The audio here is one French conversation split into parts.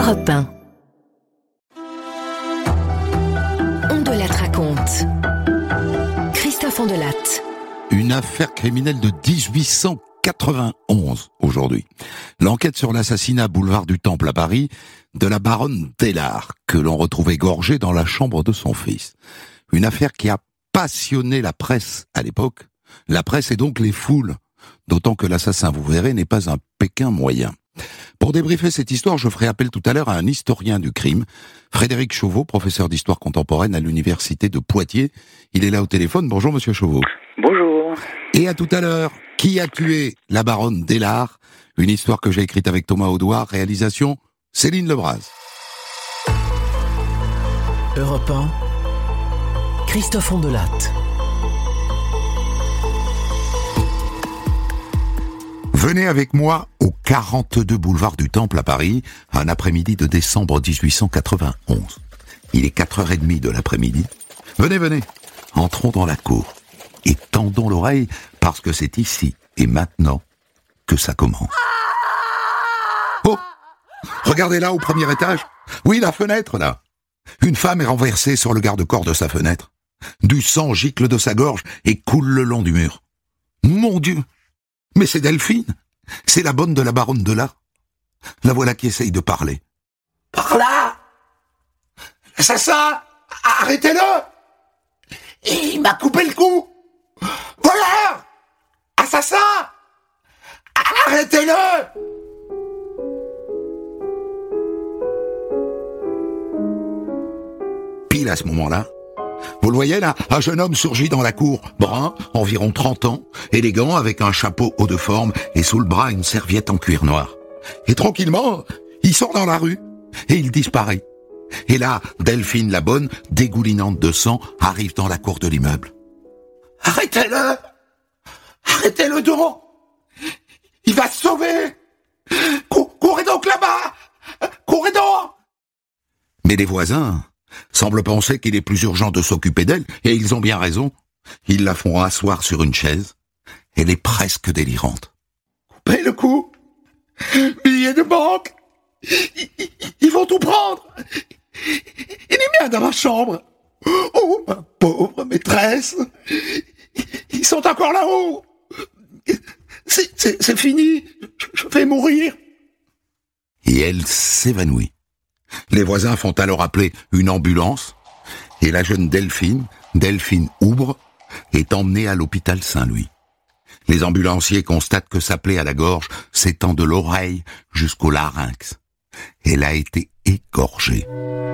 Europe 1. On de la raconte. Christophe Ondelatte. Une affaire criminelle de 1891 aujourd'hui. L'enquête sur l'assassinat boulevard du Temple à Paris de la baronne Dellard, que l'on retrouve égorgée dans la chambre de son fils. Une affaire qui a passionné la presse à l'époque. La presse et donc les foules. D'autant que l'assassin, vous verrez, n'est pas un Pékin moyen. Pour débriefer cette histoire, je ferai appel tout à l'heure à un historien du crime, Frédéric Chauveau, professeur d'histoire contemporaine à l'université de Poitiers. Il est là au téléphone. Bonjour monsieur Chauveau. Bonjour. Et à tout à l'heure, qui a tué la baronne Dellard? Une histoire que j'ai écrite avec Thomas Audouard, réalisation Céline Lebras. Europe 1, Christophe Ondelatte. Venez avec moi au 42 boulevard du Temple à Paris, un après-midi de décembre 1891. Il est 4h30 de l'après-midi. Venez, entrons dans la cour et tendons l'oreille parce que c'est ici et maintenant que ça commence. Oh, regardez là au premier étage. Oui, la fenêtre là. Une femme est renversée sur le garde-corps de sa fenêtre. Du sang gicle de sa gorge et coule le long du mur. Mon Dieu! Mais c'est Delphine, c'est la bonne de la baronne Dellard. La voilà qui essaye de parler. Par là! L'assassin! Arrêtez-le! Il m'a coupé le cou! Voleur! Assassin! Arrêtez-le! Pile à ce moment-là, vous le voyez là, un jeune homme surgit dans la cour, brun, environ 30 ans, élégant, avec un chapeau haut de forme et sous le bras une serviette en cuir noir. Et tranquillement, il sort dans la rue et il disparaît. Et là, Delphine la bonne, dégoulinante de sang, arrive dans la cour de l'immeuble. Arrêtez-le! Arrêtez-le donc! Il va se sauver! Courez donc là-bas! Courez donc! Mais les voisins semblent penser qu'il est plus urgent de s'occuper d'elle, et ils ont bien raison. Ils la font asseoir sur une chaise. Elle est presque délirante. Coupez le cou! Billets de banque! Ils vont tout prendre! Il est bien dans ma chambre! Oh, ma pauvre maîtresse! Ils sont encore là-haut! C'est fini! Je vais mourir! Et elle s'évanouit. Les voisins font alors appeler une ambulance et la jeune Delphine Oubre, est emmenée à l'hôpital Saint-Louis. Les ambulanciers constatent que sa plaie à la gorge s'étend de l'oreille jusqu'au larynx. Elle a été égorgée.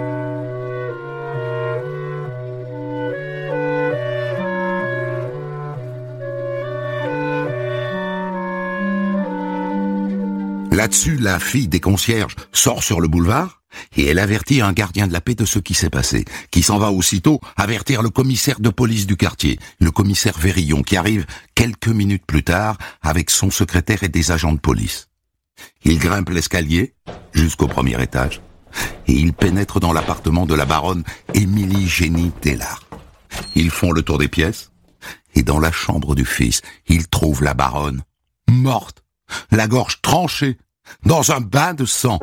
Là-dessus, la fille des concierges sort sur le boulevard et elle avertit un gardien de la paix de ce qui s'est passé, qui s'en va aussitôt avertir le commissaire de police du quartier, le commissaire Vérillon, qui arrive quelques minutes plus tard avec son secrétaire et des agents de police. Il grimpe l'escalier jusqu'au premier étage et il pénètre dans l'appartement de la baronne Émilie Génie Dellard. Ils font le tour des pièces et dans la chambre du fils, ils trouvent la baronne morte, la gorge tranchée, dans un bain de sang.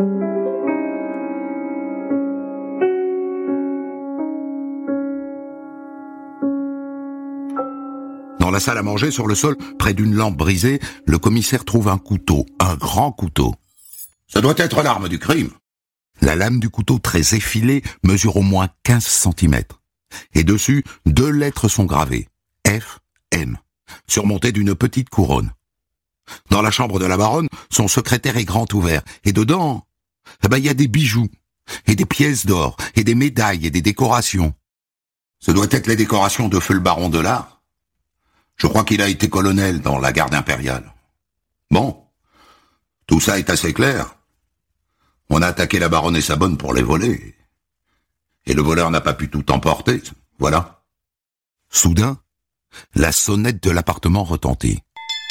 Dans la salle à manger, sur le sol, près d'une lampe brisée, le commissaire trouve un couteau, un grand couteau. Ça doit être l'arme du crime. La lame du couteau, très effilée, mesure au moins 15 cm. Et dessus, 2 lettres sont gravées. F, M, surmontées d'une petite couronne. Dans la chambre de la baronne, son secrétaire est grand ouvert. Et dedans, il y a des bijoux, et des pièces d'or, et des médailles, et des décorations. Ce doit être les décorations de feu le baron Dellard. Je crois qu'il a été colonel dans la garde impériale. Bon, tout ça est assez clair. On a attaqué la baronne et sa bonne pour les voler. Et le voleur n'a pas pu tout emporter, voilà. Soudain, la sonnette de l'appartement retentit.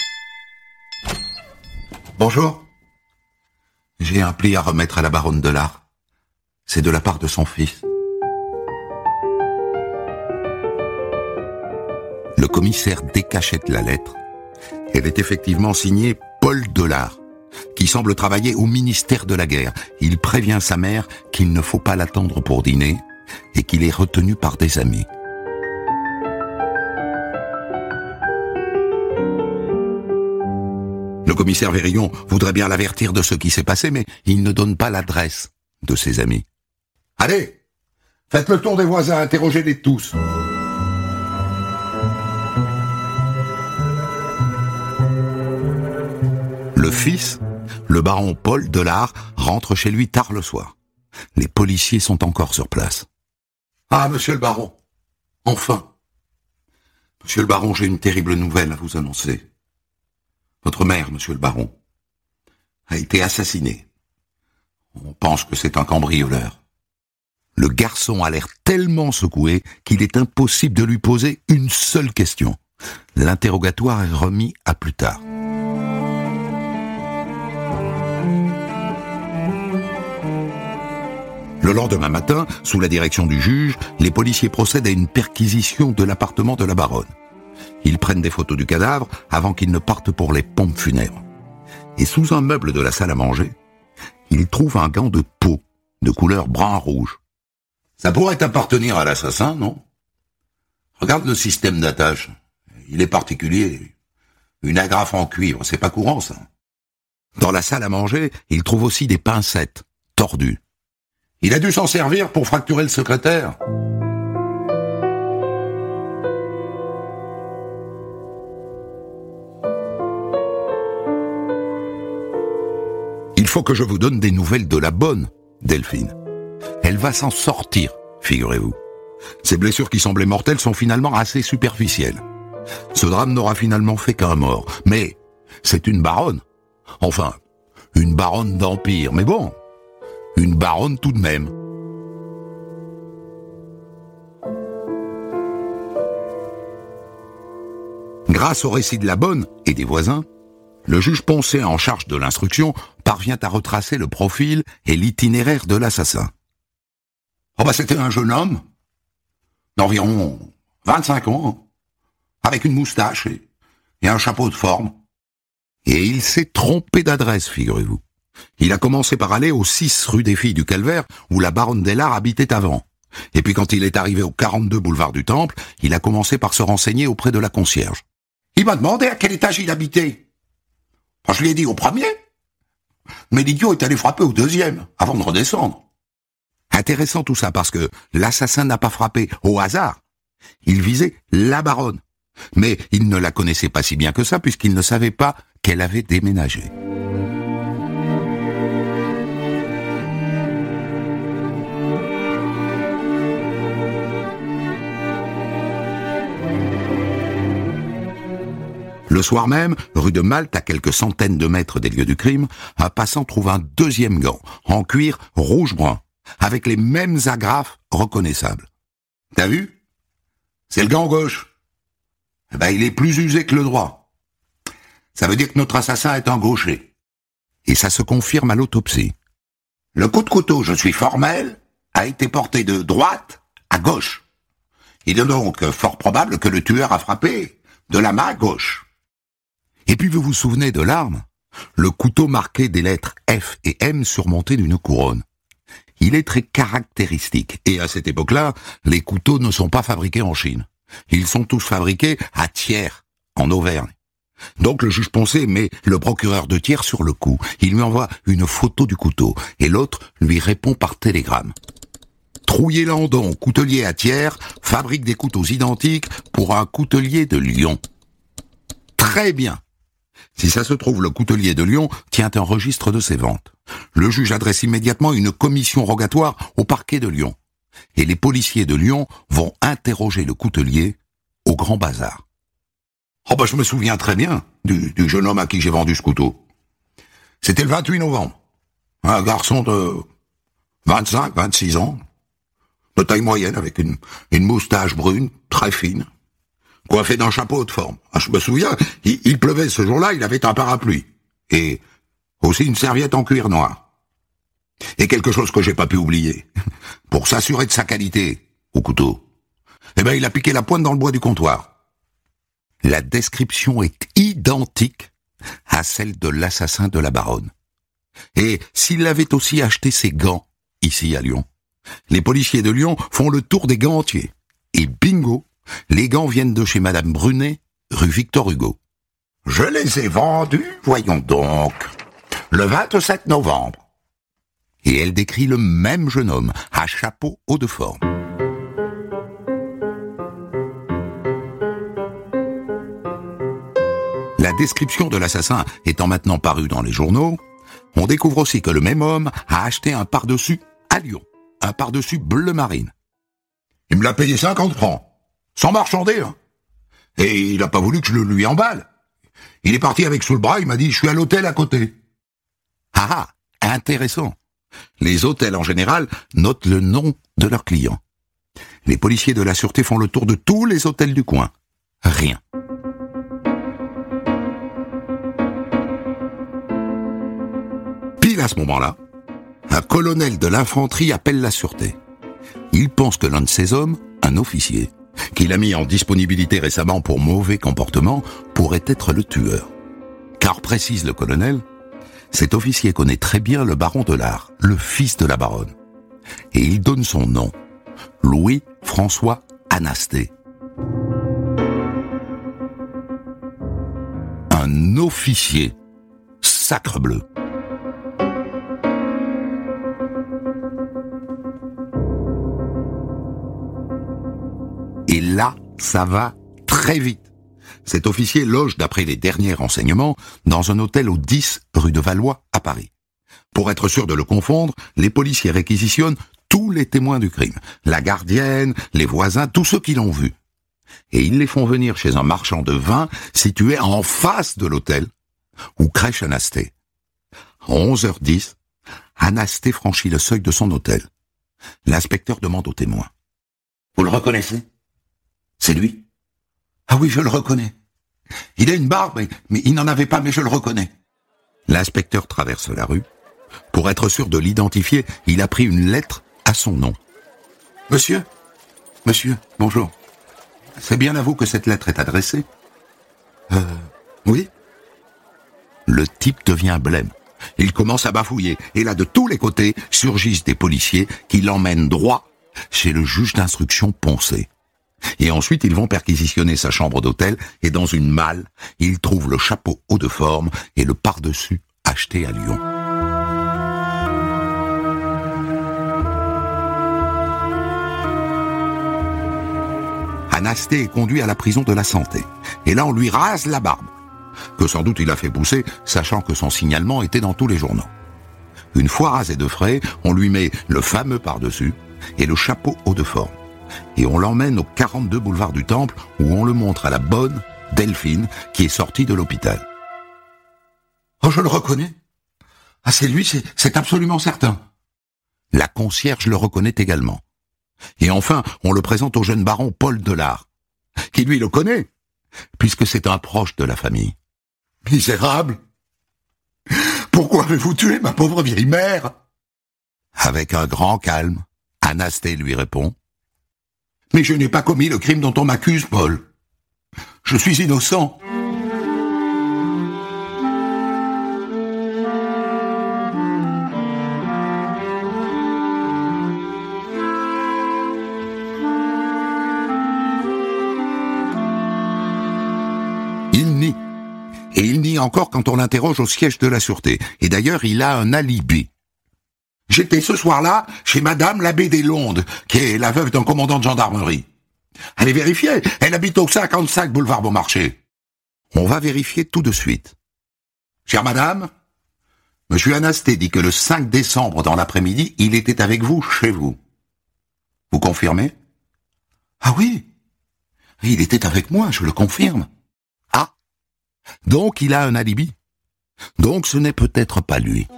Bonjour. J'ai un pli à remettre à la baronne Dellard. C'est de la part de son fils. Le commissaire décachette la lettre. Elle est effectivement signée Paul Dellard, qui semble travailler au ministère de la Guerre. Il prévient sa mère qu'il ne faut pas l'attendre pour dîner et qu'il est retenu par des amis. Le commissaire Vérillon voudrait bien l'avertir de ce qui s'est passé, mais il ne donne pas l'adresse de ses amis. « Allez, faites le tour des voisins, interrogez-les tous. » Le fils, le baron Paul Delard, rentre chez lui tard le soir. Les policiers sont encore sur place. « Ah, monsieur le baron, enfin. Monsieur le baron, j'ai une terrible nouvelle à vous annoncer. Votre mère, monsieur le baron, a été assassinée. On pense que c'est un cambrioleur. » Le garçon a l'air tellement secoué qu'il est impossible de lui poser une seule question. L'interrogatoire est remis à plus tard. Le lendemain matin, sous la direction du juge, les policiers procèdent à une perquisition de l'appartement de la baronne. Ils prennent des photos du cadavre avant qu'ils ne partent pour les pompes funèbres. Et sous un meuble de la salle à manger, ils trouvent un gant de peau de couleur brun-rouge. Ça pourrait appartenir à l'assassin, non? Regarde le système d'attache. Il est particulier. Une agrafe en cuivre, c'est pas courant, ça. Dans la salle à manger, ils trouvent aussi des pincettes tordues. Il a dû s'en servir pour fracturer le secrétaire. Il faut que je vous donne des nouvelles de la bonne Delphine. Elle va s'en sortir, figurez-vous. Ces blessures qui semblaient mortelles sont finalement assez superficielles. Ce drame n'aura finalement fait qu'un mort. Mais c'est une baronne. Enfin, une baronne d'empire. Mais bon, une baronne tout de même. Grâce au récit de la bonne et des voisins, le juge Poncet en charge de l'instruction parvient à retracer le profil et l'itinéraire de l'assassin. C'était un jeune homme d'environ 25 ans, avec une moustache et un chapeau de forme. Et il s'est trompé d'adresse, figurez-vous. Il a commencé par aller au 6 rue des Filles du Calvaire, où la baronne Delard habitait avant. Et puis quand il est arrivé au 42 boulevard du Temple, il a commencé par se renseigner auprès de la concierge. Il m'a demandé à quel étage il habitait. Je lui ai dit au premier. Mais l'idiot est allé frapper au deuxième, avant de redescendre. Intéressant tout ça, parce que l'assassin n'a pas frappé au hasard. Il visait la baronne. Mais il ne la connaissait pas si bien que ça, puisqu'il ne savait pas qu'elle avait déménagé. Le soir même, rue de Malte, à quelques centaines de mètres des lieux du crime, un passant trouve un deuxième gant, en cuir rouge-brun, avec les mêmes agrafes reconnaissables. T'as vu? C'est le gant gauche. Il est plus usé que le droit. Ça veut dire que notre assassin est un gaucher. Et ça se confirme à l'autopsie. Le coup de couteau, je suis formel, a été porté de droite à gauche. Il est donc fort probable que le tueur a frappé de la main gauche. Et puis vous vous souvenez de l'arme? Le couteau marqué des lettres F et M surmonté d'une couronne. Il est très caractéristique. Et à cette époque-là, les couteaux ne sont pas fabriqués en Chine. Ils sont tous fabriqués à Thiers, en Auvergne. Donc le juge Poncet met le procureur de Thiers sur le coup. Il lui envoie une photo du couteau. Et l'autre lui répond par télégramme. Trouillet Landon, coutelier à Thiers, fabrique des couteaux identiques pour un coutelier de Lyon. Très bien. Si ça se trouve, le coutelier de Lyon tient un registre de ses ventes. Le juge adresse immédiatement une commission rogatoire au parquet de Lyon. Et les policiers de Lyon vont interroger le coutelier au Grand Bazar. Je me souviens très bien du jeune homme à qui j'ai vendu ce couteau. C'était le 28 novembre. Un garçon de 25, 26 ans, de taille moyenne, avec une moustache brune, très fine, coiffé d'un chapeau de forme. Je me souviens, il pleuvait ce jour-là, il avait un parapluie. Et aussi une serviette en cuir noir. Et quelque chose que j'ai pas pu oublier. Pour s'assurer de sa qualité, au couteau, il a piqué la pointe dans le bois du comptoir. La description est identique à celle de l'assassin de la baronne. Et s'il avait aussi acheté ses gants, ici à Lyon, les policiers de Lyon font le tour des gants entiers. Et bingo, les gants viennent de chez Madame Brunet, rue Victor Hugo. Je les ai vendus, voyons donc, le 27 novembre. Et elle décrit le même jeune homme, à chapeau haut de forme. La description de l'assassin étant maintenant parue dans les journaux, on découvre aussi que le même homme a acheté un pardessus à Lyon, un pardessus bleu marine. Il me l'a payé 50 francs, sans marchander, hein. Et il n'a pas voulu que je le lui emballe. Il est parti avec sous le bras, il m'a dit « je suis à l'hôtel à côté ». Ah, intéressant. Les hôtels en général notent le nom de leurs clients. Les policiers de la sûreté font le tour de tous les hôtels du coin. Rien. Pile à ce moment-là, un colonel de l'infanterie appelle la sûreté. Il pense que l'un de ces hommes, un officier, qu'il a mis en disponibilité récemment pour mauvais comportement, pourrait être le tueur. Car, précise le colonel, cet officier connaît très bien le baron de Lard, le fils de la baronne. Et il donne son nom, Louis-François Anasté. Un officier, sacrebleu. Et là, ça va très vite. Cet officier loge, d'après les derniers renseignements, dans un hôtel au 10 rue de Valois, à Paris. Pour être sûr de le confondre, les policiers réquisitionnent tous les témoins du crime. La gardienne, les voisins, tous ceux qui l'ont vu. Et ils les font venir chez un marchand de vin situé en face de l'hôtel, où crèche Anasté. À 11h10, Anasté franchit le seuil de son hôtel. L'inspecteur demande aux témoins. « Vous le reconnaissez ? C'est lui ? Ah oui, je le reconnais. Il a une barbe, mais il n'en avait pas, mais je le reconnais. » L'inspecteur traverse la rue. Pour être sûr de l'identifier, il a pris une lettre à son nom. « Monsieur, bonjour. C'est bien à vous que cette lettre est adressée ? » Oui. Le type devient blême. Il commence à bafouiller, et là, de tous les côtés, surgissent des policiers qui l'emmènent droit chez le juge d'instruction Poncet. Et ensuite, ils vont perquisitionner sa chambre d'hôtel, et dans une malle, ils trouvent le chapeau haut de forme et le pardessus acheté à Lyon. Anasté est conduit à la prison de la Santé, et là on lui rase la barbe, que sans doute il a fait pousser, sachant que son signalement était dans tous les journaux. Une fois rasé de frais, on lui met le fameux pardessus et le chapeau haut de forme. Et on l'emmène au 42 boulevard du Temple, où on le montre à la bonne Delphine, qui est sortie de l'hôpital. « Oh, je le reconnais. Ah, c'est lui, c'est absolument certain. » La concierge le reconnaît également. Et enfin, on le présente au jeune baron Paul Delard, qui lui le connaît, puisque c'est un proche de la famille. « Misérable! Pourquoi avez-vous tué ma pauvre vieille mère ?» Avec un grand calme, Anasté lui répond. « Mais je n'ai pas commis le crime dont on m'accuse, Paul. Je suis innocent. » Il nie. Et il nie encore quand on l'interroge au siège de la sûreté. Et d'ailleurs, il a un alibi. J'étais ce soir-là chez Madame l'abbé des Londes, qui est la veuve d'un commandant de gendarmerie. Allez vérifier, elle habite au 55 boulevard Beaumarchais. On va vérifier tout de suite. Chère madame, monsieur Anasté dit que le 5 décembre dans l'après-midi, il était avec vous chez vous. Vous confirmez ? Ah oui, il était avec moi, je le confirme. Ah, donc il a un alibi. Donc ce n'est peut-être pas lui.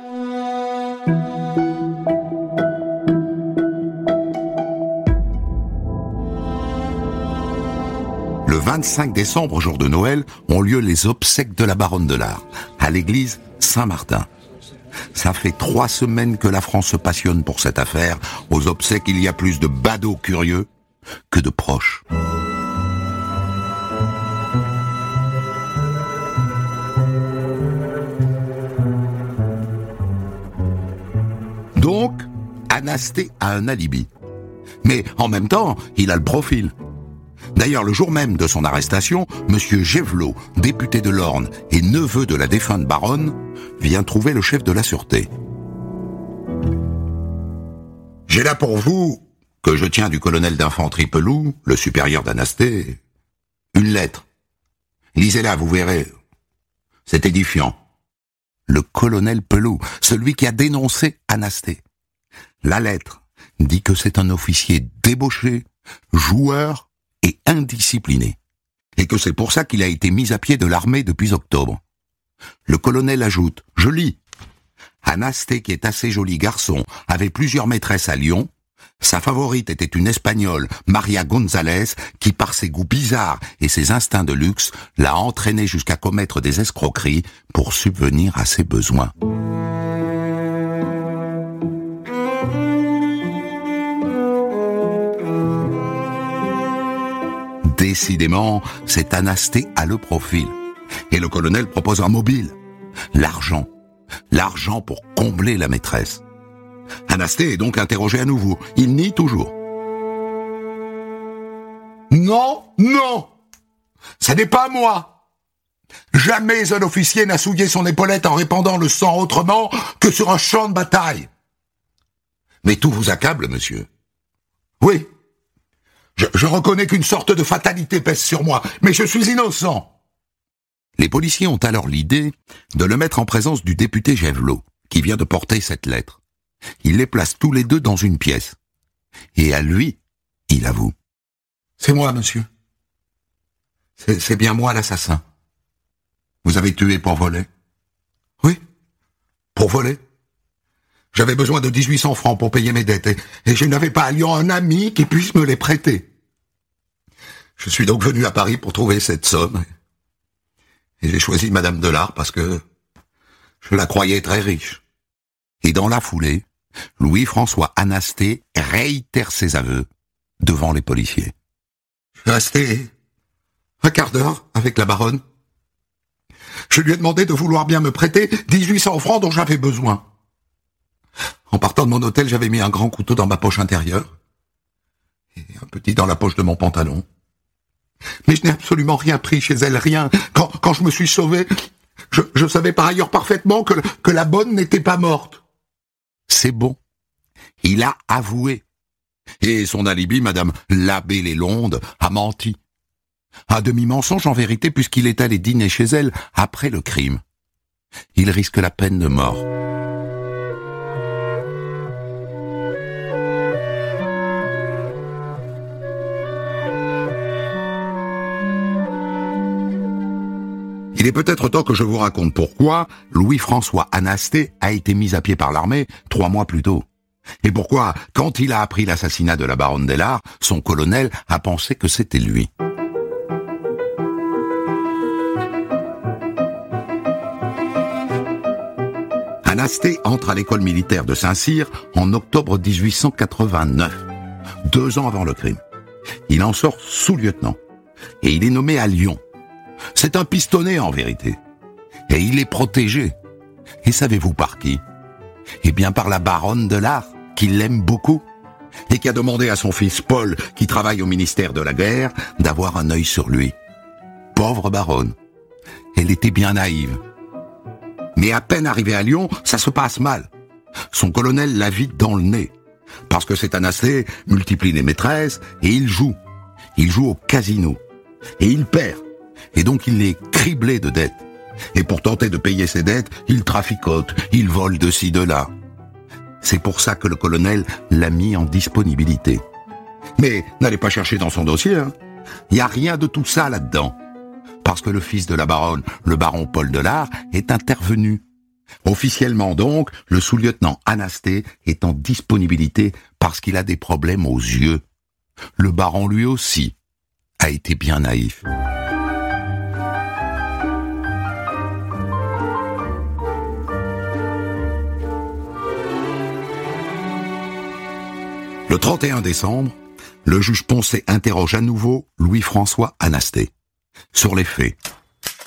Le 25 décembre, jour de Noël, ont lieu les obsèques de la baronne de Lard, à l'église Saint-Martin. Ça fait 3 semaines que la France se passionne pour cette affaire. Aux obsèques, il y a plus de badauds curieux que de proches. Anasté a un alibi. Mais en même temps, il a le profil. D'ailleurs, le jour même de son arrestation, Monsieur Gévelot, député de l'Orne et neveu de la défunte baronne, vient trouver le chef de la sûreté. J'ai là pour vous, que je tiens du colonel d'infanterie Peloux, le supérieur d'Anasté, une lettre. Lisez-la, vous verrez. C'est édifiant. Le colonel Peloux, celui qui a dénoncé Anasté. La lettre dit que c'est un officier débauché, joueur et indiscipliné, et que c'est pour ça qu'il a été mis à pied de l'armée depuis octobre. Le colonel ajoute, je lis, Anasté, qui est assez joli garçon, avait plusieurs maîtresses à Lyon. Sa favorite était une Espagnole, Maria González, qui par ses goûts bizarres et ses instincts de luxe, l'a entraîné jusqu'à commettre des escroqueries pour subvenir à ses besoins. Décidément, cet Anasté a le profil. Et le colonel propose un mobile. L'argent. L'argent pour combler la maîtresse. Anasté est donc interrogé à nouveau. Il nie toujours. Non, non, ça n'est pas moi. Jamais un officier n'a souillé son épaulette en répandant le sang autrement que sur un champ de bataille. Mais tout vous accable, monsieur. Oui. Je reconnais qu'une sorte de fatalité pèse sur moi, mais je suis innocent. Les policiers ont alors l'idée de le mettre en présence du député Gévelot, qui vient de porter cette lettre. Ils les placent tous les deux dans une pièce. Et à lui, il avoue. C'est moi, monsieur. C'est bien moi l'assassin. Vous avez tué pour voler? Oui, pour voler. J'avais besoin de 1800 francs pour payer mes dettes, et je n'avais pas à Lyon un ami qui puisse me les prêter. Je suis donc venu à Paris pour trouver cette somme, et j'ai choisi Madame Delard parce que je la croyais très riche. Et dans la foulée, Louis-François Anasté réitère ses aveux devant les policiers. Je suis resté un quart d'heure avec la baronne. Je lui ai demandé de vouloir bien me prêter 1800 francs dont j'avais besoin. En partant de mon hôtel, j'avais mis un grand couteau dans ma poche intérieure et un petit dans la poche de mon pantalon. Mais je n'ai absolument rien pris chez elle, rien. Quand je me suis sauvé, je savais par ailleurs parfaitement que la bonne n'était pas morte. C'est bon. Il a avoué. Et son alibi, Madame l'abbé Lélonde, a menti. Un demi-mensonge en vérité, puisqu'il est allé dîner chez elle après le crime. Il risque la peine de mort. Il est peut-être temps que je vous raconte pourquoi Louis-François Anasté a été mis à pied par l'armée 3 mois plus tôt. Et pourquoi, quand il a appris l'assassinat de la baronne Delard, son colonel a pensé que c'était lui. Anasté entre à l'école militaire de Saint-Cyr en octobre 1889, 2 ans avant le crime. Il en sort sous-lieutenant et il est nommé à Lyon. C'est un pistonné en vérité. Et il est protégé. Et savez-vous par qui? Eh bien par la baronne Delard, qui l'aime beaucoup, et qui a demandé à son fils Paul, qui travaille au ministère de la Guerre, d'avoir un œil sur lui. Pauvre baronne. Elle était bien naïve. Mais à peine arrivé à Lyon, ça se passe mal. Son colonel la vide dans le nez. Parce que cet Anasté multiplie les maîtresses, et il joue. Il joue au casino. Et il perd. Et donc il est criblé de dettes. Et pour tenter de payer ses dettes, il traficote, il vole de ci, de là. C'est pour ça que le colonel l'a mis en disponibilité. Mais n'allez pas chercher dans son dossier, hein. Il n'y a rien de tout ça là-dedans. Parce que le fils de la baronne, le baron Paul Delard, est intervenu. Officiellement donc, le sous-lieutenant Anasté est en disponibilité parce qu'il a des problèmes aux yeux. Le baron lui aussi a été bien naïf. Le 31 décembre, le juge Poncet interroge à nouveau Louis-François Anasté sur les faits.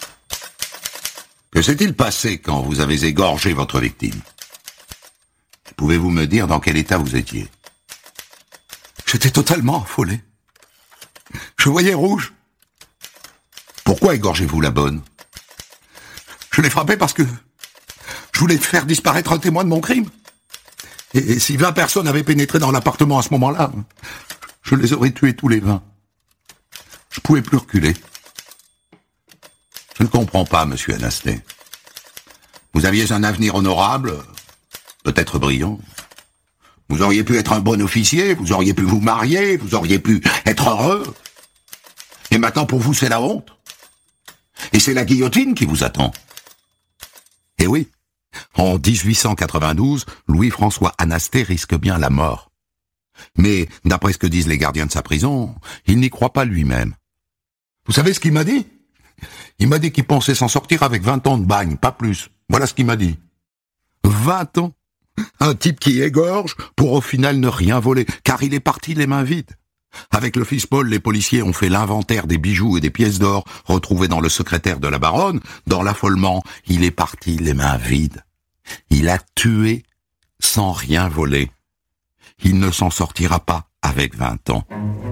Que s'est-il passé quand vous avez égorgé votre victime? Pouvez-vous me dire dans quel état vous étiez? J'étais totalement affolé. Je voyais rouge. Pourquoi égorgez-vous la bonne? Je l'ai frappée parce que je voulais faire disparaître un témoin de mon crime. Et si 20 personnes avaient pénétré dans l'appartement à ce moment-là, je les aurais tués tous les 20. Je pouvais plus reculer. Je ne comprends pas, monsieur Anasté. Vous aviez un avenir honorable, peut-être brillant. Vous auriez pu être un bon officier, vous auriez pu vous marier, vous auriez pu être heureux. Et maintenant, pour vous, c'est la honte. Et c'est la guillotine qui vous attend. Et oui, en 1892, Louis-François Anasté risque bien la mort. Mais, d'après ce que disent les gardiens de sa prison, il n'y croit pas lui-même. Vous savez ce qu'il m'a dit? Il m'a dit qu'il pensait s'en sortir avec 20 ans de bagne, pas plus. Voilà ce qu'il m'a dit. 20 ans. Un type qui égorge pour au final ne rien voler, car il est parti les mains vides. Avec le fils Paul, les policiers ont fait l'inventaire des bijoux et des pièces d'or retrouvés dans le secrétaire de la baronne. Dans l'affolement, il est parti les mains vides. Il a tué sans rien voler. Il ne s'en sortira pas avec 20 ans.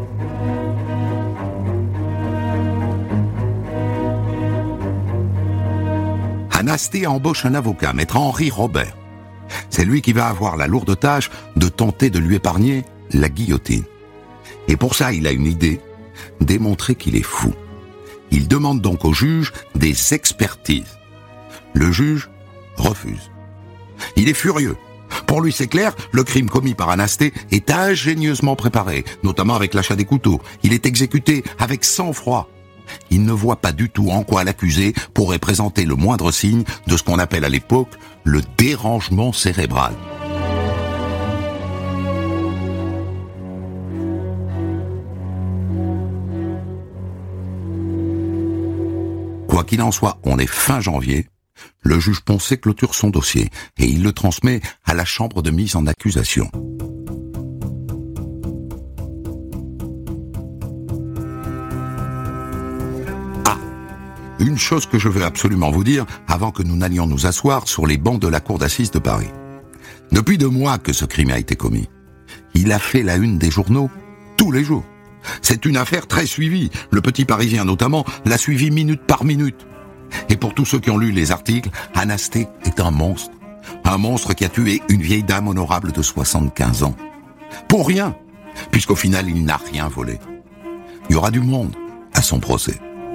Anasté embauche un avocat, maître Henri Robert. C'est lui qui va avoir la lourde tâche de tenter de lui épargner la guillotine. Et pour ça, il a une idée, démontrer qu'il est fou. Il demande donc au juge des expertises. Le juge refuse. Il est furieux. Pour lui, c'est clair, le crime commis par Anasté est ingénieusement préparé, notamment avec l'achat des couteaux. Il est exécuté avec sang-froid. Il ne voit pas du tout en quoi l'accusé pourrait présenter le moindre signe de ce qu'on appelle à l'époque le dérangement cérébral. Quoi qu'il en soit, on est fin janvier. Le juge Poncet clôture son dossier et il le transmet à la chambre de mise en accusation. Une chose que je veux absolument vous dire avant que nous n'allions nous asseoir sur les bancs de la cour d'assises de Paris. Depuis 2 mois que ce crime a été commis, il a fait la une des journaux tous les jours. C'est une affaire très suivie. Le Petit Parisien notamment l'a suivi minute par minute. Et pour tous ceux qui ont lu les articles, Anasté est un monstre. Un monstre qui a tué une vieille dame honorable de 75 ans. Pour rien, puisqu'au final il n'a rien volé. Il y aura du monde à son procès.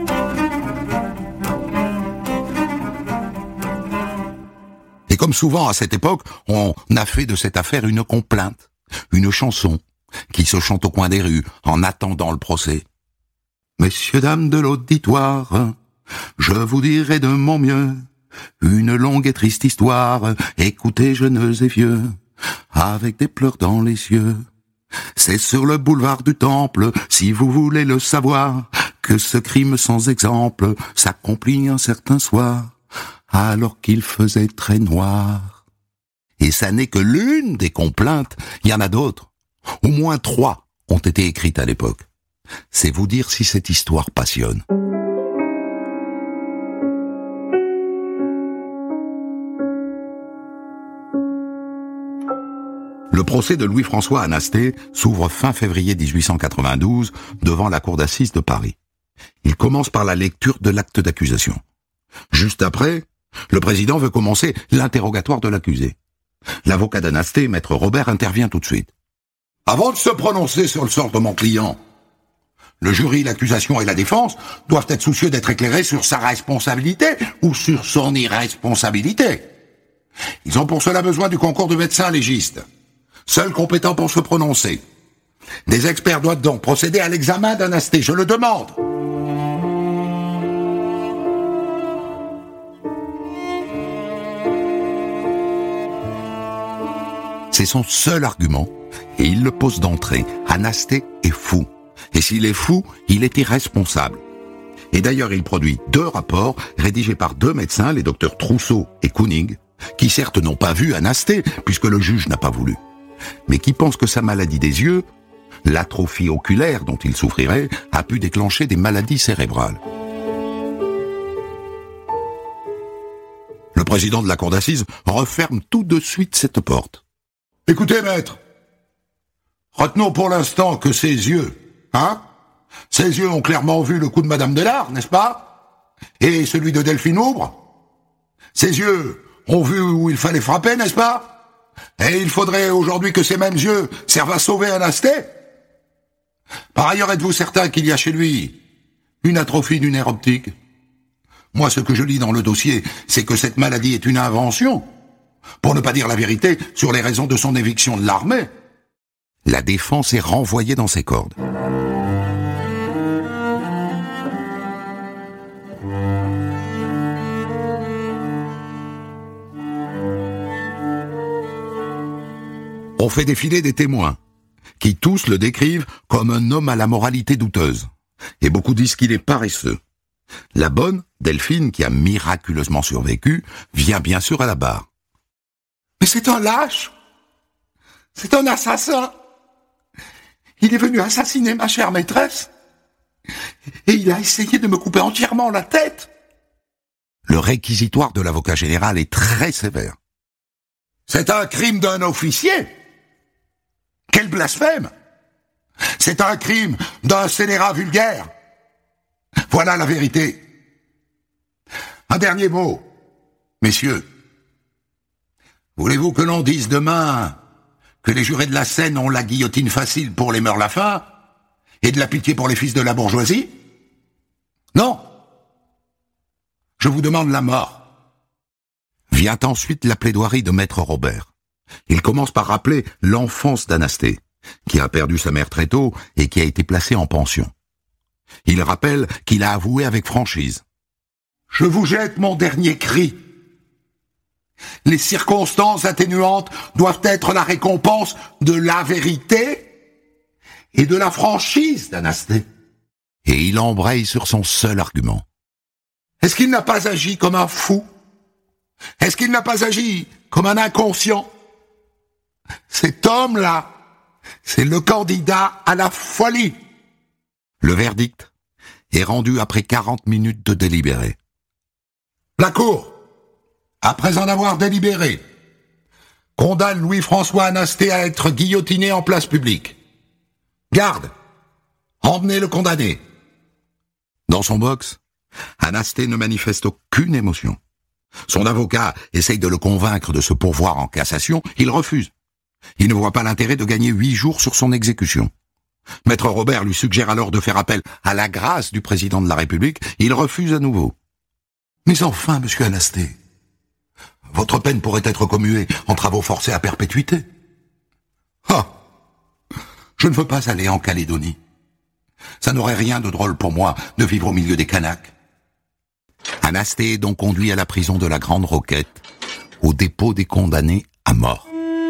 Et comme souvent à cette époque, on a fait de cette affaire une complainte, une chanson, qui se chante au coin des rues en attendant le procès. Messieurs, dames de l'auditoire, je vous dirai de mon mieux, une longue et triste histoire, écoutez jeunes et vieux, avec des pleurs dans les yeux. C'est sur le boulevard du Temple, si vous voulez le savoir, que ce crime sans exemple s'accomplit un certain soir, alors qu'il faisait très noir. Et ça n'est que l'une des complaintes, il y en a d'autres. Au moins 3 ont été écrites à l'époque. C'est vous dire si cette histoire passionne. Le procès de Louis-François Anasté s'ouvre fin février 1892 devant la cour d'assises de Paris. Il commence par la lecture de l'acte d'accusation. Juste après, le président veut commencer l'interrogatoire de l'accusé. L'avocat d'Anasté, maître Robert, intervient tout de suite. Avant de se prononcer sur le sort de mon client, le jury, l'accusation et la défense doivent être soucieux d'être éclairés sur sa responsabilité ou sur son irresponsabilité. Ils ont pour cela besoin du concours de médecins légistes, seuls compétents pour se prononcer. Des experts doivent donc procéder à l'examen d'Anasté, je le demande. C'est son seul argument, et il le pose d'entrée. Anasté est fou. Et s'il est fou, il est irresponsable. Et d'ailleurs, il produit 2 rapports rédigés par 2 médecins, les docteurs Trousseau et Kooning, qui certes n'ont pas vu Anasté, puisque le juge n'a pas voulu, mais qui pensent que sa maladie des yeux, l'atrophie oculaire dont il souffrirait, a pu déclencher des maladies cérébrales. Le président de la cour d'assises referme tout de suite cette porte. Écoutez, maître. Retenons pour l'instant que ses yeux, ses yeux ont clairement vu le coup de Madame Delard, n'est-ce pas? Et celui de Delphine Aubre. Ses yeux ont vu où il fallait frapper, n'est-ce pas? Et il faudrait aujourd'hui que ces mêmes yeux servent à sauver Anasté. Par ailleurs, êtes-vous certain qu'il y a chez lui une atrophie du nerf optique? Moi, ce que je lis dans le dossier, c'est que cette maladie est une invention, pour ne pas dire la vérité, sur les raisons de son éviction de l'armée. La défense est renvoyée dans ses cordes. On fait défiler des témoins, qui tous le décrivent comme un homme à la moralité douteuse. Et beaucoup disent qu'il est paresseux. La bonne, Delphine, qui a miraculeusement survécu, vient bien sûr à la barre. Mais c'est un lâche! C'est un assassin! Il est venu assassiner ma chère maîtresse, et il a essayé de me couper entièrement la tête. Le réquisitoire de l'avocat général est très sévère. C'est un crime d'un officier. Quel blasphème! C'est un crime d'un scélérat vulgaire. Voilà la vérité. Un dernier mot, messieurs. Voulez-vous que l'on dise demain que les jurés de la Seine ont la guillotine facile pour les meurt-la-faim et de la pitié pour les fils de la bourgeoisie? Non. Je vous demande la mort. Vient ensuite la plaidoirie de Maître Robert. Il commence par rappeler l'enfance d'Anasté, qui a perdu sa mère très tôt et qui a été placée en pension. Il rappelle qu'il a avoué avec franchise. « Je vous jette mon dernier cri. Les circonstances atténuantes doivent être la récompense de la vérité et de la franchise d'Anasté. » Et il embraye sur son seul argument. Est-ce qu'il n'a pas agi comme un fou? Est-ce qu'il n'a pas agi comme un inconscient? Cet homme-là, c'est le candidat à la folie. Le verdict est rendu après 40 minutes de délibéré. La Cour, après en avoir délibéré, condamne Louis-François Anasté à être guillotiné en place publique. Garde, emmenez le condamné. Dans son box, Anasté ne manifeste aucune émotion. Son avocat essaye de le convaincre de se pourvoir en cassation, il refuse. Il ne voit pas l'intérêt de gagner 8 jours sur son exécution. Maître Robert lui suggère alors de faire appel à la grâce du président de la République. Il refuse à nouveau. Mais enfin, monsieur Anasté, votre peine pourrait être commuée en travaux forcés à perpétuité. Ah, je ne veux pas aller en Calédonie. Ça n'aurait rien de drôle pour moi de vivre au milieu des Kanaks. Anasté est donc conduit à la prison de la Grande Roquette, au dépôt des condamnés à mort.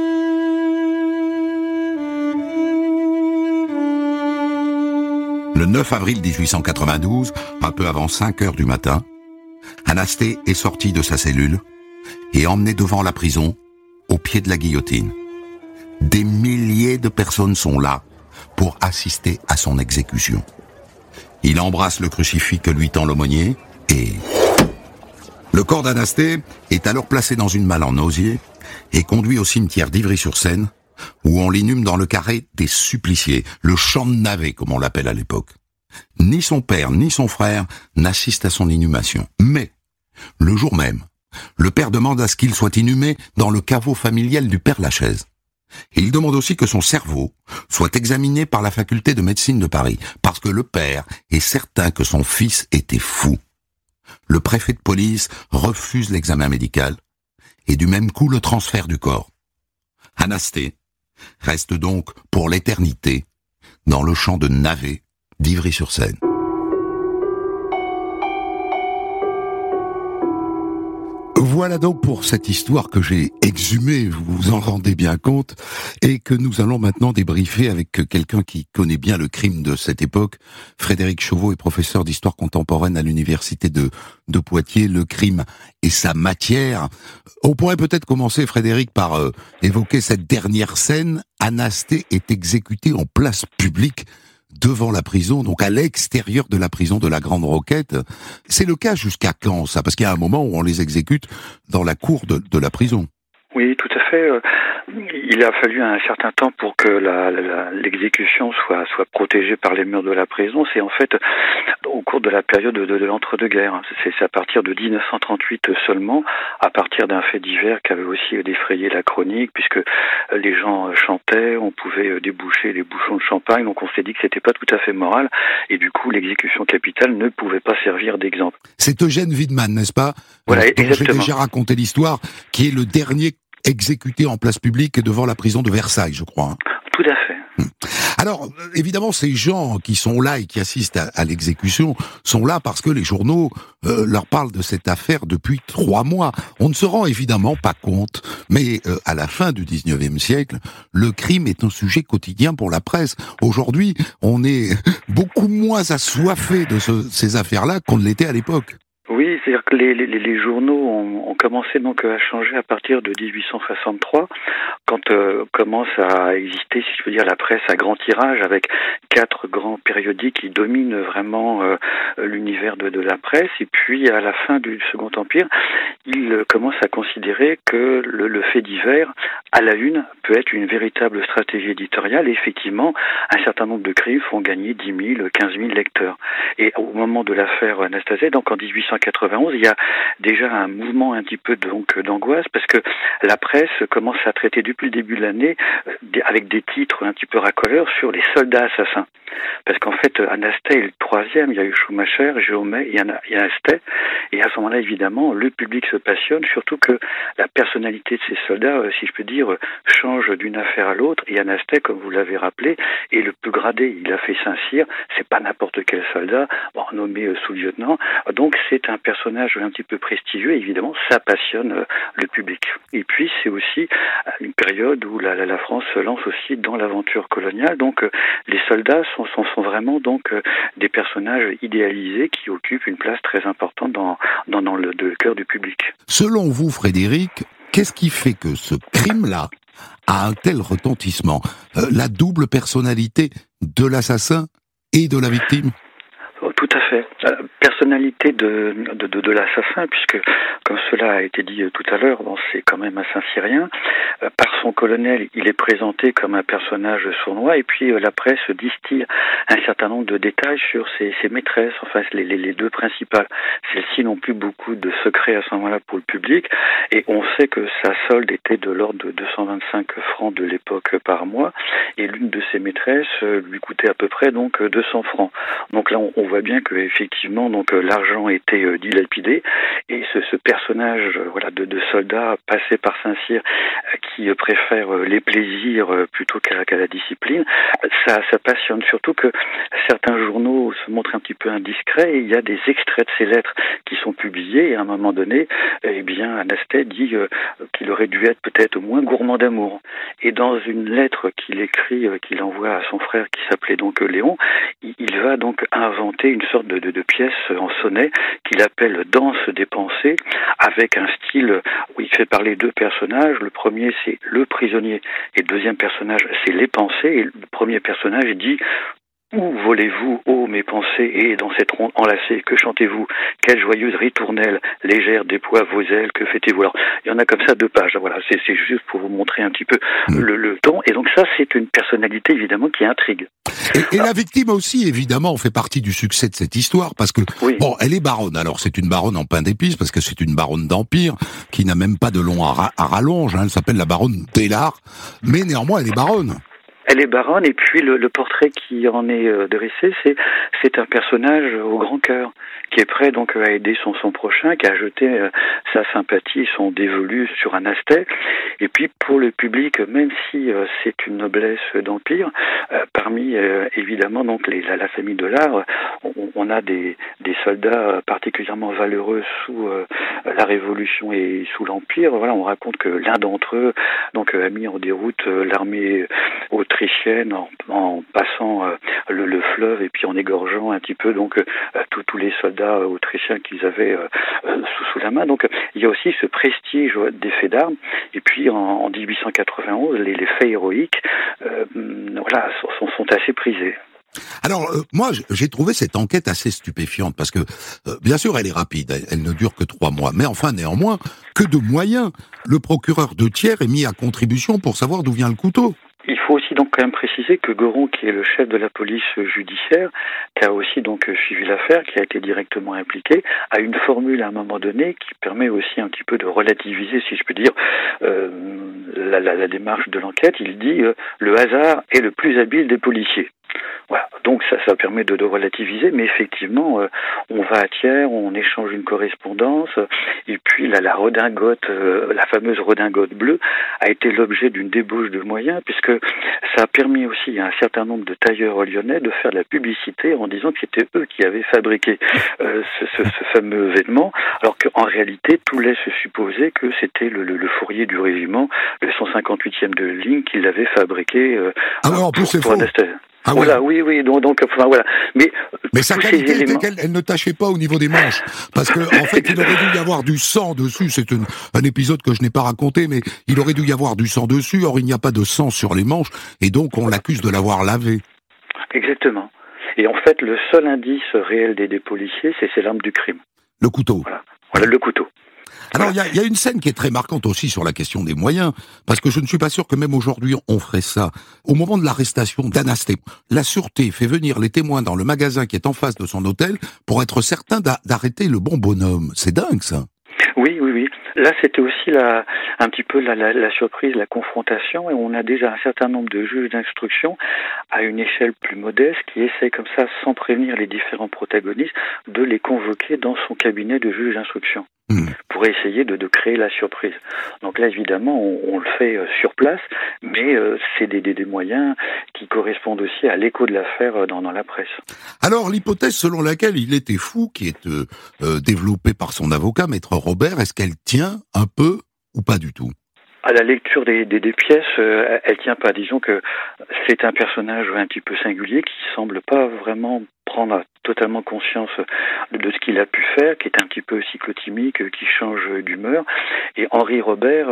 Le 9 avril 1892, un peu avant 5 heures du matin, Anasté est sorti de sa cellule et emmené devant la prison, au pied de la guillotine. Des milliers de personnes sont là pour assister à son exécution. Il embrasse le crucifix que lui tend l'aumônier et... Le corps d'Anasté est alors placé dans une malle en osier et conduit au cimetière d'Ivry-sur-Seine, où on l'inhume dans le carré des suppliciés, le champ de Navet comme on l'appelle à l'époque. Ni son père ni son frère n'assistent à son inhumation. Mais, le jour même, le père demande à ce qu'il soit inhumé dans le caveau familial du père Lachaise. Il demande aussi que son cerveau soit examiné par la faculté de médecine de Paris, parce que le père est certain que son fils était fou. Le préfet de police refuse l'examen médical et du même coup le transfert du corps. Anasté reste donc pour l'éternité dans le champ de Navet d'Ivry-sur-Seine. Voilà donc pour cette histoire que j'ai exhumée, vous vous en rendez bien compte, et que nous allons maintenant débriefer avec quelqu'un qui connaît bien le crime de cette époque. Frédéric Chauveau est professeur d'histoire contemporaine à l'université de Poitiers. Le crime et sa matière. On pourrait peut-être commencer, Frédéric, par évoquer cette dernière scène. Anasté est exécuté en place publique devant la prison, donc à l'extérieur de la prison de la Grande Roquette. C'est le cas jusqu'à quand, ça? Parce qu'il y a un moment où on les exécute dans la cour de la prison. Oui, tout à fait, il a fallu un certain temps pour que l'exécution soit protégée par les murs de la prison. C'est en fait au cours de la période de l'entre-deux-guerres. C'est à partir de 1938 seulement, à partir d'un fait divers qui avait aussi défrayé la chronique, puisque les gens chantaient, on pouvait déboucher les bouchons de champagne, donc on s'est dit que c'était pas tout à fait moral, et du coup l'exécution capitale ne pouvait pas servir d'exemple. C'est Eugène Widmann, n'est-ce pas? Voilà, dont exactement. j'ai déjà raconté l'histoire, qui est le dernier exécuté en place publique devant la prison de Versailles, je crois. Tout à fait. Alors, évidemment, ces gens qui sont là et qui assistent à l'exécution sont là parce que les journaux leur parlent de cette affaire depuis 3 mois. On ne se rend évidemment pas compte, mais à la fin du 19e siècle, le crime est un sujet quotidien pour la presse. Aujourd'hui, on est beaucoup moins assoiffé de ces affaires-là qu'on ne l'était à l'époque. Oui, c'est-à-dire que les journaux ont commencé donc à changer à partir de 1863, quand commence à exister, si je peux dire, la presse à grand tirage, avec 4 grands périodiques qui dominent vraiment l'univers de la presse. Et puis à la fin du Second Empire, il commence à considérer que le fait divers, à la une, peut être une véritable stratégie éditoriale. Et effectivement, un certain nombre de crimes font gagner 10 000, 15 000 lecteurs. Et au moment de l'affaire Anastasia, donc en 1891, il y a déjà un mouvement un petit peu d'angoisse, parce que la presse commence à traiter depuis le début de l'année avec des titres un petit peu racoleurs sur les soldats assassins. Parce qu'en fait, Anastet est le 3e, il y a eu Schumacher, Jaumet, il y a Anastet, et à ce moment-là, évidemment, le public se passionne, surtout que la personnalité de ces soldats, si je peux dire, change d'une affaire à l'autre, et Anastet, comme vous l'avez rappelé, est le plus gradé. Il a fait Saint-Cyr, c'est pas n'importe quel soldat, nommé sous-lieutenant, donc c'est un personnage un petit peu prestigieux, et évidemment, ça passionne le public. Et puis, c'est aussi une période où la France se lance aussi dans l'aventure coloniale, donc les soldats sont vraiment donc des personnages idéalisés qui occupent une place très importante dans le cœur du public. Selon vous, Frédéric, qu'est-ce qui fait que ce crime-là a un tel retentissement? La double personnalité de l'assassin et de la victime? Tout à fait. Personnalité de l'assassin, puisque, comme cela a été dit tout à l'heure, c'est quand même un Saint-Cyrien. Par son colonel, il est présenté comme un personnage sournois, et puis la presse distille un certain nombre de détails sur ses maîtresses, enfin les deux principales. Celles-ci n'ont plus beaucoup de secrets à ce moment-là pour le public, et on sait que sa solde était de l'ordre de 225 francs de l'époque par mois, et l'une de ses maîtresses lui coûtait à peu près donc 200 francs. Donc là, on voit bien que effectivement donc l'argent était dilapidé, et ce personnage de soldat passé par Saint-Cyr qui préfère les plaisirs plutôt qu'à la discipline, ça passionne, surtout que certains journaux se montrent un petit peu indiscrets, et il y a des extraits de ces lettres qui sont publiés, et à un moment donné, Anastet dit qu'il aurait dû être peut-être moins gourmand d'amour. Et dans une lettre qu'il écrit, qu'il envoie à son frère qui s'appelait donc Léon, il va donc inventer une sorte de pièce en sonnet qu'il appelle Danse des pensées, avec un style où il fait parler 2 personnages. Le premier, c'est le prisonnier, et le deuxième personnage, c'est les pensées. Et le premier personnage dit: où volez-vous, ô mes pensées, et dans cette ronde enlacée, que chantez-vous? Quelle joyeuse ritournelle, légère déploie vos ailes, que fêtez-vous? Alors, il y en a comme ça 2 pages, voilà, c'est juste pour vous montrer un petit peu le ton, et donc ça, c'est une personnalité, évidemment, qui intrigue. Et la victime aussi, évidemment, fait partie du succès de cette histoire, parce que, oui. Elle est baronne. Alors, c'est une baronne en pain d'épices, parce que c'est une baronne d'Empire, qui n'a même pas de long à rallonge, elle s'appelle la baronne Délard, mais néanmoins, elle est baronne. Elle est baronne, et puis le portrait qui en est dressé, c'est un personnage au grand cœur, qui est prêt donc à aider son prochain, qui a jeté sa sympathie, son dévolu sur Anastet. Et puis pour le public, même si c'est une noblesse d'Empire, parmi évidemment donc la famille de l'art, on a des soldats particulièrement valeureux sous la Révolution et sous l'Empire. Voilà, on raconte que l'un d'entre eux donc a mis en déroute l'armée autrichienne en passant le fleuve, et puis en égorgeant un petit peu donc tous les soldats autrichiens qu'ils avaient sous la main. Donc il y a aussi ce prestige des faits d'armes. Et puis en 1891, les faits héroïques sont assez prisés. Alors, moi, j'ai trouvé cette enquête assez stupéfiante, parce que, bien sûr, elle est rapide, elle ne dure que 3 mois, mais enfin, néanmoins, que de moyens. Le procureur de Thiers est mis à contribution pour savoir d'où vient le couteau. Il faut aussi donc quand même préciser que Goron, qui est le chef de la police judiciaire, qui a aussi donc suivi l'affaire, qui a été directement impliqué, a une formule à un moment donné qui permet aussi un petit peu de relativiser, si je peux dire, la démarche de l'enquête. Il dit le hasard est le plus habile des policiers. Voilà, donc ça permet de relativiser, mais effectivement, on va à Thiers, on échange une correspondance, et puis la redingote, la fameuse redingote bleue, a été l'objet d'une débauche de moyens, puisque ça a permis aussi à un certain nombre de tailleurs lyonnais de faire de la publicité en disant que c'était eux qui avaient fabriqué ce fameux vêtement, alors qu'en réalité, tout laisse supposer que c'était le fourrier du régiment, le 158e de ligne, qui l'avait fabriqué en plus c'est faux. Ah voilà, oui, donc enfin, voilà. Mais sa qualité était qu'elle ne tâchait pas au niveau des manches, parce que en fait, il aurait dû y avoir du sang dessus. C'est un épisode que je n'ai pas raconté, mais il aurait dû y avoir du sang dessus. Or, il n'y a pas de sang sur les manches, et donc on l'accuse de l'avoir lavé. Exactement. Et en fait, le seul indice réel des policiers, c'est l'arme du crime. Le couteau. Voilà le couteau. Alors, il y a une scène qui est très marquante aussi sur la question des moyens, parce que je ne suis pas sûr que même aujourd'hui on ferait ça. Au moment de l'arrestation d'Anasté, la sûreté fait venir les témoins dans le magasin qui est en face de son hôtel pour être certain d'arrêter le bon bonhomme. C'est dingue, ça. Oui. Là, c'était aussi un petit peu la surprise, la confrontation, et on a déjà un certain nombre de juges d'instruction à une échelle plus modeste qui essayent comme ça, sans prévenir les différents protagonistes, de les convoquer dans son cabinet de juge d'instruction pour essayer de créer la surprise. Donc là, évidemment, on le fait sur place, mais c'est des moyens qui correspondent aussi à l'écho de l'affaire dans la presse. Alors, l'hypothèse selon laquelle il était fou, qui est développée par son avocat, Maître Robert, est-ce qu'elle tient un peu ou pas du tout ? À la lecture des pièces, elle tient pas. Disons que c'est un personnage un petit peu singulier qui semble pas vraiment prendre totalement conscience de ce qu'il a pu faire, qui est un petit peu cyclotimique, qui change d'humeur. Et Henri Robert,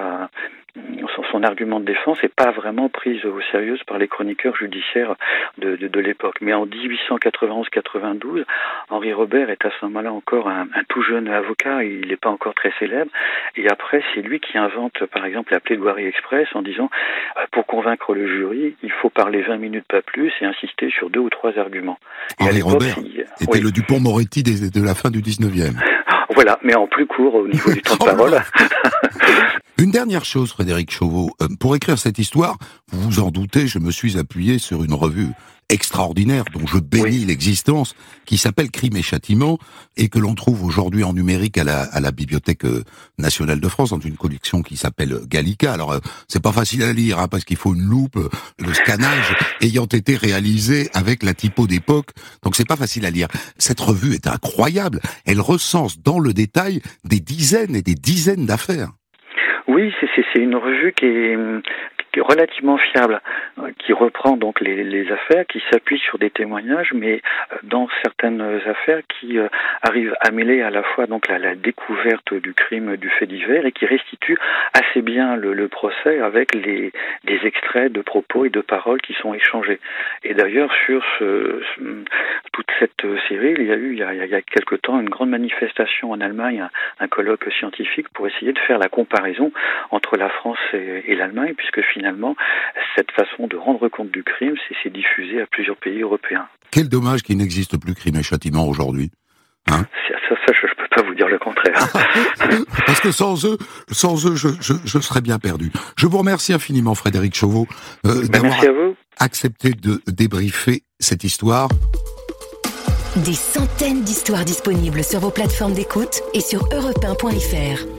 son argument de défense n'est pas vraiment prise au sérieux par les chroniqueurs judiciaires de l'époque. Mais en 1891-92, Henri Robert est à ce moment-là encore un tout jeune avocat, il n'est pas encore très célèbre. Et après, c'est lui qui invente, par exemple, la plaidoirie express en disant pour convaincre le jury, il faut parler 20 minutes, pas plus, et insister sur 2 ou 3 arguments. Henri Robert était le Dupond-Moretti de la fin du 19e. Voilà, mais en plus court au niveau du temps de parole. Une dernière chose, Frédéric Chauveau. Pour écrire cette histoire, vous vous en doutez, je me suis appuyé sur une revue extraordinaire dont je bénis l'existence, qui s'appelle Crime et Châtiment, et que l'on trouve aujourd'hui en numérique à la Bibliothèque nationale de France, dans une collection qui s'appelle Gallica. Alors, c'est pas facile à lire, parce qu'il faut une loupe, le scannage ayant été réalisé avec la typo d'époque, donc c'est pas facile à lire. Cette revue est incroyable, elle recense dans le détail des dizaines et des dizaines d'affaires. Oui, c'est une revue qui est relativement fiable, qui reprend donc les affaires, qui s'appuie sur des témoignages, mais dans certaines affaires qui arrivent à mêler à la fois donc la découverte du crime, du fait divers, et qui restitue assez bien le procès avec des extraits de propos et de paroles qui sont échangés. Et d'ailleurs, sur toute cette série, il y a eu il y a quelque temps une grande manifestation en Allemagne, un colloque scientifique pour essayer de faire la comparaison entre la France et l'Allemagne, puisque finalement, cette façon de rendre compte du crime s'est diffusée à plusieurs pays européens. Quel dommage qu'il n'existe plus Crime et Châtiment aujourd'hui. Ça, je peux pas vous dire le contraire. Parce que sans eux, je serais bien perdu. Je vous remercie infiniment, Frédéric Chauveau, d'avoir accepté de débriefer cette histoire. Des centaines d'histoires disponibles sur vos plateformes d'écoute et sur europe1.fr.